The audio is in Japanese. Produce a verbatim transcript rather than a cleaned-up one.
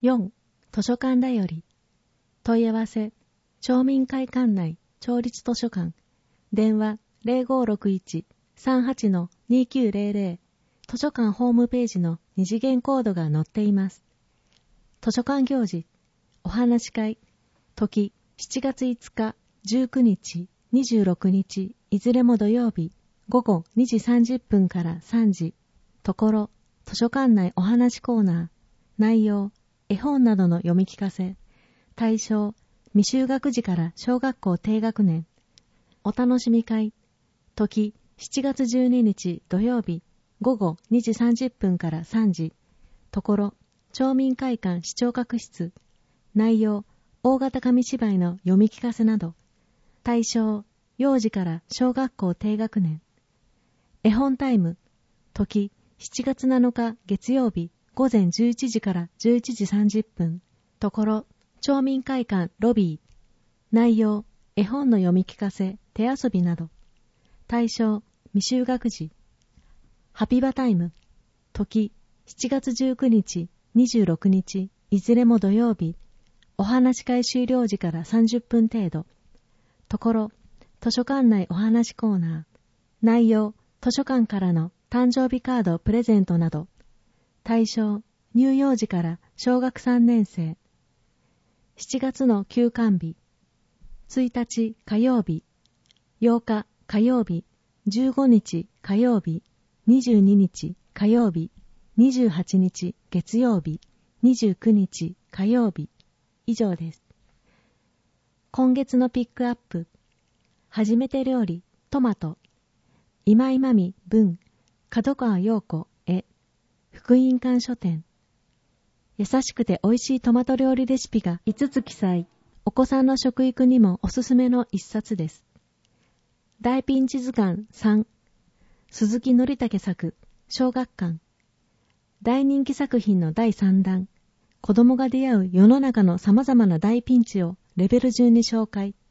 よん. 図書館だより。問い合わせ、町民会館内町立図書館。電話 ゼロごろくいち さんはち にきゅうゼロゼロ。図書館ホームページの二次元コードが載っています。図書館行事、お話し会、時しちがついつか、じゅうくにち、にじゅうろくにち、いずれも土曜日、ごごにじさんじゅっぷんからさんじ。ところ、図書館内お話コーナー、内容、絵本などの読み聞かせ、対象、未就学児から小学校低学年、お楽しみ会、時しちがつじゅうににち土曜日、ごごにじさんじゅっぷんからさんじ。ところ、町民会館視聴覚室、内容、大型紙芝居の読み聞かせなど、対象、幼児から小学校低学年、絵本タイム、時しちがつなのか月曜日、ごぜんじゅういちじからじゅういちじさんじゅっぷん。ところ、町民会館ロビー、内容、絵本の読み聞かせ、手遊びなど、対象、未就学児、ハピバタイム、時しちがつじゅうくにち、にじゅうろくにち、いずれも土曜日、お話し会終了時からさんじゅっぷん程度。ところ、図書館内お話コーナー、内容、図書館からの誕生日カードプレゼントなど、対象、乳幼児から小学さんねんせい。しちがつの休館日、ついたち火曜日、ようか火曜日、じゅうごにち火曜日、にじゅうににち火曜日、にじゅうはちにち月曜日、にじゅうくにち火曜日。以上です。今月のピックアップ。初めて料理、トマト。今井真美文、角川陽子絵、福音館書店。優しくて美味しいトマト料理レシピがいつつ記載。お子さんの食育にもおすすめの一冊です。大ピンチ図鑑さん、鈴木則武作、小学館。大人気作品のだいさんだん、子供が出会う世の中の様々な大ピンチをレベル順に紹介。